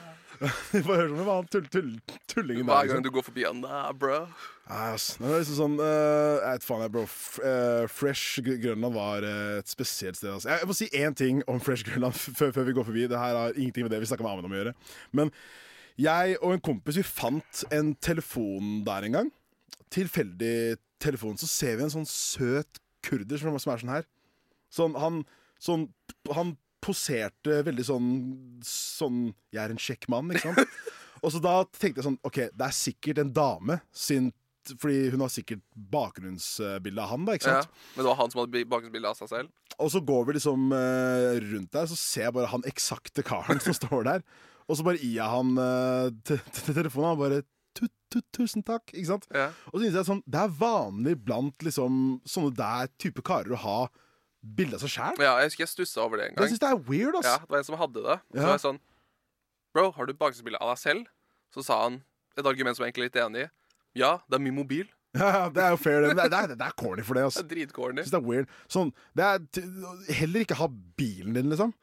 Vi får høre sånn, hva han tull, tull, tullingen der. Hver gang du går forbi han, nah, bro. Yes. Det er liksom sånn, uh, jeg vet faen jeg, bro. F uh, Fresh Grønland var uh, et spesielt sted. Altså. Jeg må si en ting om Fresh Grønland før vi går forbi. Det her har ingenting med det vi snakker med Amund om å gjøre. Men jeg og en kompis, vi fant en telefon der en gang. Tilfeldig telefon. Så ser vi en sånn søt kurder som er sånn her. Sånn, han, sånn, han poserte veldig sånn, sånn, jeg er en kjekk mann, ikke sant? Og så da tenkte jeg sånn, ok, det er sikkert en dame sin, fordi hun har sikkert bakgrunnsbildet av han da, ikke sant? Ja, men det var han som hadde bakgrunnsbildet av seg selv. Og så går vi liksom uh, rundt der, så ser jeg bare han eksakte karen som står der. Og så bare gir jeg han uh, til telefonen, han bare, tut, tut, tusen takk, ikke sant? Ja. Og så synes jeg sånn, det er vanlig blant liksom sånne der type karer å ha bildet av seg selv. Ja, jeg husker jeg stusset over det en gang. Jeg synes det er weird, ass. Ja, det var en som hadde det. Og så ja. var jeg sånn, bro, har du bakgrunnsbildet av deg selv? Så sa han et argument som jeg egentlig er litt enig i. Ja, det er min mobil. Ja, det er jo fair. Det er, det er, det er corny for det, ass. Det er dritcorny. Jeg synes det er weird. Sånn, det er heller ikke ha bilen din, liksom.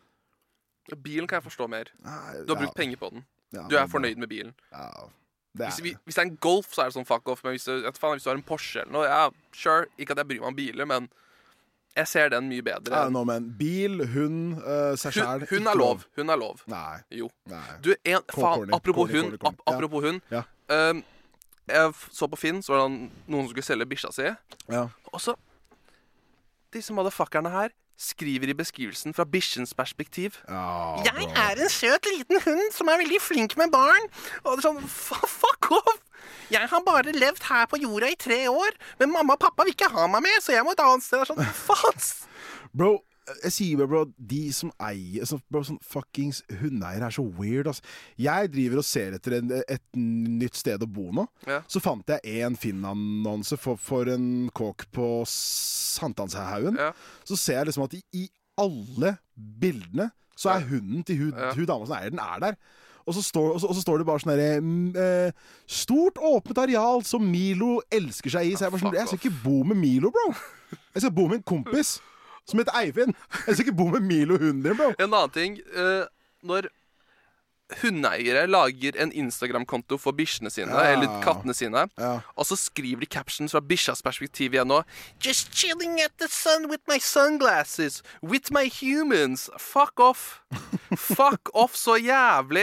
Bilen kan jeg forstå mer. Du har brukt ja. penger på den. Ja, du er fornøyd med bilen. Ja, det er. Hvis, hvis det er en Golf, så er det sånn fuck off. Men hvis du, faen, hvis du har en Porsche eller noe, ja, sure, ikke at jeg bryr meg om biler, men jeg ser den mye bedre. Ja, no, men bil, hund, uh, seg selv. Hun, hun er lov. Hun er lov. Nei. Jo. Nei. Du, en, faen, apropos hund, ap apropos hund. Ja. Um, jeg så på Finn, så var det noen som skulle selge bikkja si. Ja. Og så, disse motherfuckerne her skriver i beskrivelsen fra bikkjens perspektiv. Ja, jeg er en søt liten hund som er veldig flink med barn. Og det er sånn, fuck off! Jeg har bare levd her på jorda i tre år, men mamma og pappa vil ikke ha meg med, så jeg må et annet sted. Sånn, faen! Bro, jeg sier bare, bro, de som eier så, bro, sånn fuckings hundeeier er så weird, ass. Jeg driver og ser etter en, et nytt sted å bo nå. Ja. Så fant jeg en Finn-annonse for, for en kåk på Sankthanshaugen. Ja. Så ser jeg liksom at i, i alle bildene så er hunden til hun, ja. hun dama som eier den er der. Og så, står, og, så, og så står det bare sånn der eh, stort åpnet areal som Milo elsker seg i. Så jeg bare sånn, jeg skal ikke bo med Milo, bro. Jeg skal bo med en kompis som heter Eivind. Jeg skal ikke bo med Milo hunden din, bro. En annen ting, uh, når hundeeiere lager en Instagram-konto for bikkjene sine, ja. eller kattene sine, ja. og så skriver de captions fra bikkjas perspektiv igjen nå. Just chilling at the sun with my sunglasses, with my humans. Fuck off. Fuck off så jævlig.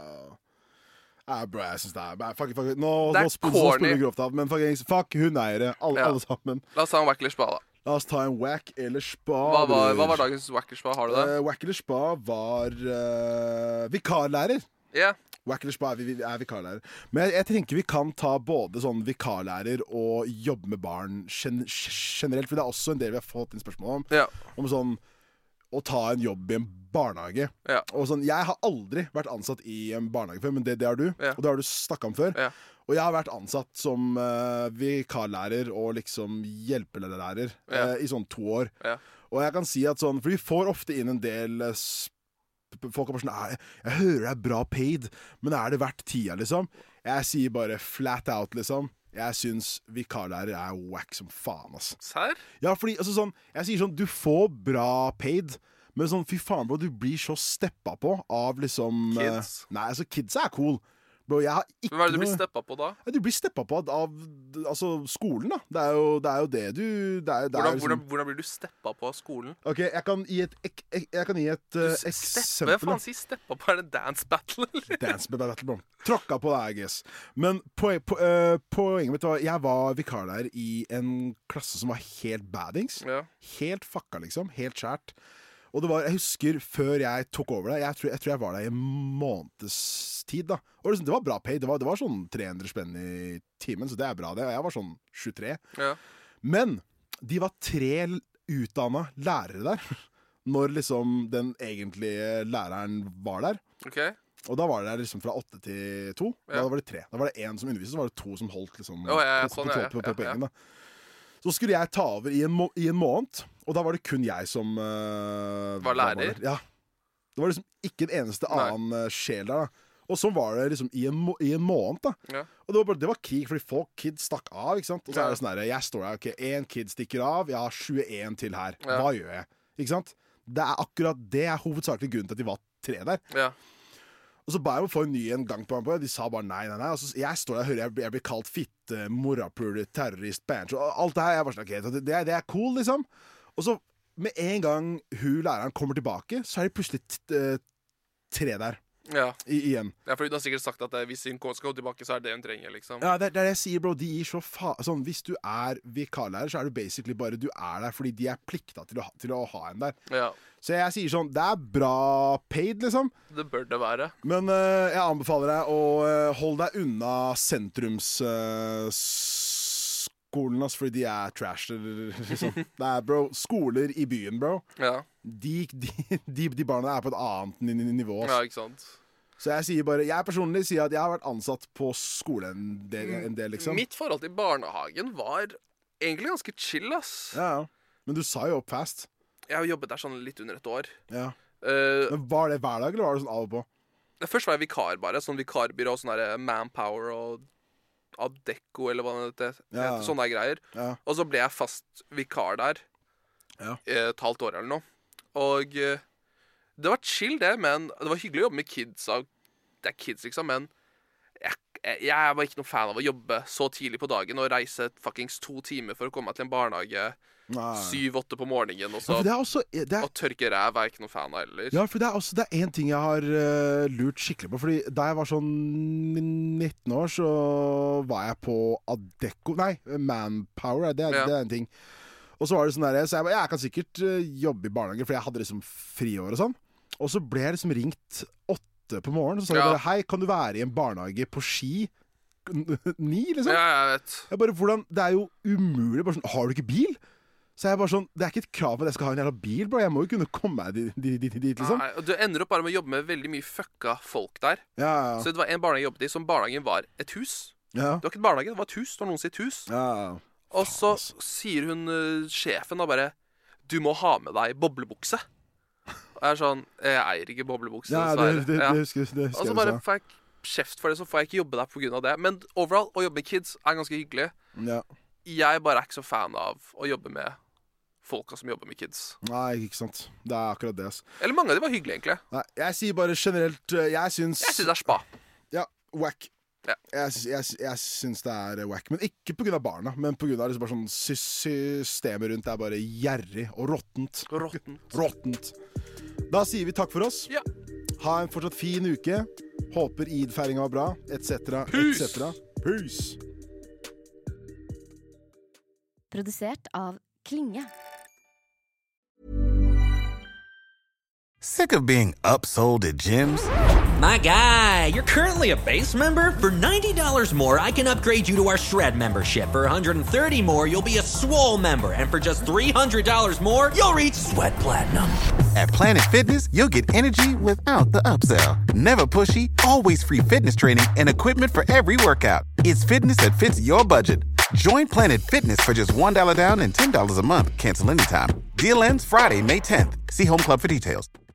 Ja, bro, jeg synes det er fuck, fuck, Nå, det er nå spiller vi grovt av, men fuck, fuck hundeeiere, alle, ja. alle sammen. La oss ta en wack eller spa, da. La oss ta en wack eller spa. Hva var, hva var dagens wack eller spa? Har du det? Uh, wack eller spa var uh, vikarlærer. Ja. Yeah. Wack eller spa er, vi, er vikarlærer. Men jeg, jeg tenker vi kan ta både sånn vikarlærer og jobbe med barn gen, generelt, for det er også en del vi har fått inn spørsmål om. Ja. Om sånn å ta en jobb i en barnehage. Ja. Og sånn, jeg har aldri vært ansatt i en barnehage før, men det, det har du. Ja. Og det har du snakket om før. Ja. Og jeg har vært ansatt som uh, vikarlærer og liksom hjelpelærer ja. uh, i sånn to år. Ja. Og jeg kan si at sånn, for vi får ofte inn en del uh, folk er bare sånn, jeg, jeg hører det er bra paid, men er det verdt tida, liksom? Jeg sier bare flat out, liksom. Jeg syns vikarlærer er wack som faen, ass. Serr? Ja, fordi, altså sånn, jeg sier sånn, du får bra paid, men sånn, fy faen, bro, du blir så steppa på av liksom... Kids? Uh, nei, altså, kids er cool. Bro, jeg har ikke Hva er det du blir steppa på da? Ja, du blir steppa på av altså, skolen, da. Det er jo det, er jo det du det er, det hvordan, er liksom... hvordan, hvordan blir du steppa på av skolen? Ok, jeg kan gi et ek, ek, Jeg kan gi et uh, eksempel. Steppe? Faen, si steppa på. Er det dance battle, eller? Dance battle, bro. Tråkka på deg, I guess. Men poen, po, uh, poenget mitt var jeg var vikarlærer i en klasse som var helt baddings. Ja. Helt fucka, liksom. Helt skjært. Og det var, jeg husker før jeg tok over det, jeg tror jeg, tror jeg var der i en måneds tid da. Og det var bra pay, det var, det var sånn tre hundre spenn i timen, så det er bra det. Og jeg var sånn tjuetre. Ja. Men de var tre utdannet lærere der, når liksom den egentlige læreren var der. Okay. Og da var det der liksom fra åtte til to. Ja. Da var det tre. Da var det en som underviste, så var det to som holdt liksom oh, ja, ja, sånn, kontroll ja, på, på, på ja, pengen da. Så skulle jeg ta over i en, må i en måned, og da var det kun jeg som uh, var lærer? Var ja. Det var liksom ikke en eneste Nei. annen uh, sjel der da. Og så var det liksom i en, må i en måned da. Ja. Og det var, bare, det var krig, fordi folk, kids stakk av, ikke sant? Og så ja. er det sånn der, jeg står der, ok, en kid stikker av, jeg har tjueen til her. Ja. Hva gjør jeg? Ikke sant? Det er akkurat det er hovedsakelig grunnen til at de var tre der. Ja. Og så ba jeg meg få en ny en gang på meg på det. De sa bare nei, nei, nei. Og så jeg står der og hører jeg, jeg blir kalt fitte, morapule, terrorist, banjo. Og alt det her, jeg bare sånn, ok, det, det er cool, liksom. Og så med en gang hun læreren kommer tilbake, så er det plutselig t tre der. Ja. I, igjen. Ja, for hun har sikkert sagt at hvis hun skal gå tilbake, så er det hun trenger, liksom. Ja, det, det er det jeg sier, bro. De gir så fa... Sånn, hvis du er vikarlærer, så er du basically bare du er der fordi de er plikta til å, til å ha en der. Ja. Så jeg sier sånn, det er bra paid, liksom. Det bør det være. Men uh, jeg anbefaler deg å uh, holde deg unna sentrums... Uh, skolen, altså, fordi de er trash. Liksom. Det er, bro, skoler i byen, bro. Ja. De, de, de, de barna er på et annet nivå. Altså. Ja, ikke sant? Så jeg sier bare, jeg personlig sier at jeg har vært ansatt på skole en del, en del liksom. Mitt forhold til barnehagen var egentlig ganske chill, ass. Ja, men du sa jo opp fast. Jeg har jobbet der sånn litt under et år. Ja. Uh, men var det hver dag, eller var det sånn av og på? Først var jeg vikar bare, sånn vikarbyrå, sånn der Manpower og Adecco, eller hva det heter, ja. Sånne greier. Ja. Og så ble jeg fast vikar der ja. et halvt år eller noe. Og uh, det var chill det, men det var hyggelig å jobbe med kids. Det er kids, liksom, men jeg, jeg, jeg var ikke noen fan av å jobbe så tidlig på dagen og reise fuckings to timer for å komme meg til en barnehage syv-åtte på morgenen, og så ja, også, er, og tørke ræv er jeg ikke noen fan av heller. Ja, for det er også det er en ting jeg har uh, lurt skikkelig på, fordi da jeg var sånn nitten år, så var jeg på Adecco, nei, Manpower, det, ja. det er en ting. Og så var det sånn der, så jeg bare, jeg kan sikkert uh, jobbe i barnehage, for jeg hadde liksom friår og sånn. Og så ble jeg liksom ringt åtte på morgenen, så sa jeg bare, hei, kan du være i en barnehage på Ski ni, liksom? Ja, jeg vet. Jeg bare, hvordan, det er jo umulig, bare sånn, har du ikke bil? Så jeg bare sånn, det er ikke et krav at jeg skal ha en jævla bil, bro. Jeg må jo kunne komme meg dit, dit, dit, dit liksom. Nei, og du ender opp bare med å jobbe med veldig mye fucka folk der. Ja, ja. Så det var en barnehage jeg jobbet i, som barnehagen var et hus. Ja. Det var ikke et barnehage, det var et hus. Det var noen sitt hus. Ja, ja. Og så sier hun, uh, sjefen da bare, du må ha med deg boblebukse. Og jeg er sånn, jeg eier ikke boblebukse. Ja, det, det, det, det husker, det husker og så bare får jeg kjeft for det, så får jeg ikke jobbe der på grunn av det. Men overall, å jobbe med kids er ganske hyggelig. Ja. Jeg bare er ikke så fan av å jobbe med folka som jobber med kids. Nei, ikke sant. Det er akkurat det. Altså. Eller mange av de var hyggelige, egentlig. Nei, jeg sier bare generelt, jeg syns... Jeg syns det er spa. Ja, whack. Ja. Jeg, jeg, jeg syns det er whack, men ikke på grunn av barna, men på grunn av liksom bare sånn systemet rundt det er bare gjerrig og råttent. Råttent. Råttent. Da sier vi takk for oss. Ja. Ha en fortsatt fin uke. Håper id-feiringen var bra, et cetera, et cetera. Peace. Produsert av Klinge. Sick of being upsold at gyms? My guy, you're currently a base member? For ninety dollars more, I can upgrade you to our Shred membership. For one hundred thirty dollars more, you'll be a Swole member. And for just three hundred dollars more, you'll reach Sweat Platinum. At Planet Fitness, you'll get energy without the upsell. Never pushy, always free fitness training and equipment for every workout. It's fitness that fits your budget. Join Planet Fitness for just one dollar down and ten dollars a month. Cancel anytime. Deal ends Friday, May tenth. See Home Club for details.